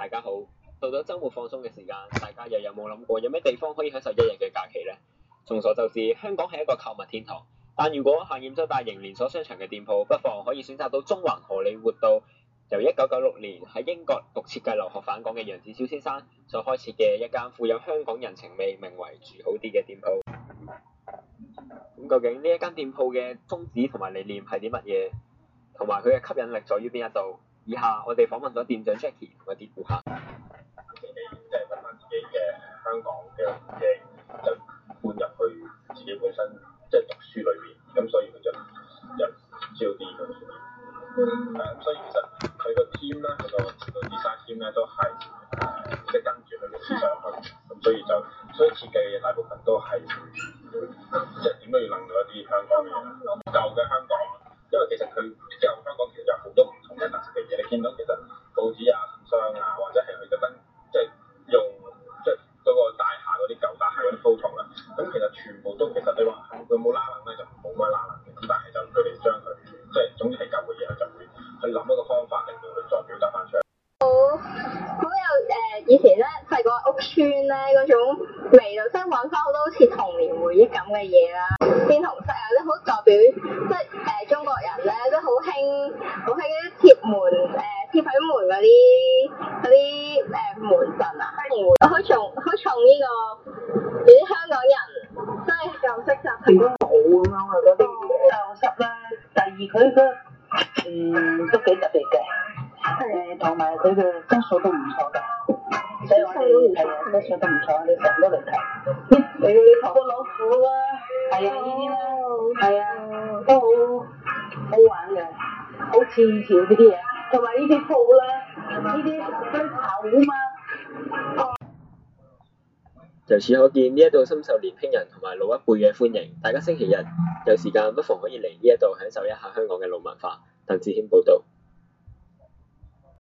家好，到咗週末放鬆嘅時間，大家又有冇諗過有咩地方可以享受一日嘅假期呢？眾所周知，香港係一個購物天堂，但如果行厭咗大型連鎖商場嘅店鋪，不妨可以選擇到中環荷里活道，由1996年喺英國讀設計留學返港嘅楊志超先生所開設嘅一間富有香港人情味，名為住好啲嘅店鋪。咁究竟呢一間店鋪嘅宗旨同埋理念係啲乜嘢？同埋佢嘅吸引力在於邊一度？以下我哋訪問咗店長 Jackie 同一啲顧客。 即係揾翻自己嘅香港嘅嘢，就搬入去自己本身即係讀書裏邊，咁所以佢就招啲咁。咁所以其實佢個 team 咧，佢個 design team 咧都係即係跟住佢嘅思想去，咁所以設計嘅嘢大部分都係即係點都要諗到一啲香港嘅嘢，舊嘅香港。因為其實佢舊香港其實有好多唔同嘅特色嘅嘢，你見到其實報紙啊、信箱啊，或者係佢特登即係用即係嗰個大廈嗰啲舊大廈嗰啲 photo 啦，咁其實全部都其實你話佢冇拉冷咧就冇乜拉冷嘅，咁但係就佢哋將佢即係總之係舊嘅嘢，就會去諗一個方法令到佢再表達翻出嚟。 好有以前咧細個屋村咧嗰種味道，即係揾翻好多好似童年回憶咁嘅嘢啦，變紅色啊，即係好代表即係中國人咧都好興嗰啲貼門貼喺門嗰啲門神啊，好重呢個啲香港人即係舊式習俗都冇咁樣啊嗰啲舊式啦。第二佢都幾特別嘅。同埋佢嘅質素都唔錯嘅，所以我哋係啊質素都唔錯，你成日都嚟睇。你頭個老虎啦，係啊呢啲啦，係啊都好玩嘅，好似以前嗰啲嘢，同埋呢啲鋪啦，呢啲跟頭嘛。 由此可見，呢一度深受年輕人同埋老一輩嘅歡迎。大家星期日有時間，不妨可以嚟呢一度享受一下香港嘅老文化。鄧志謙報導。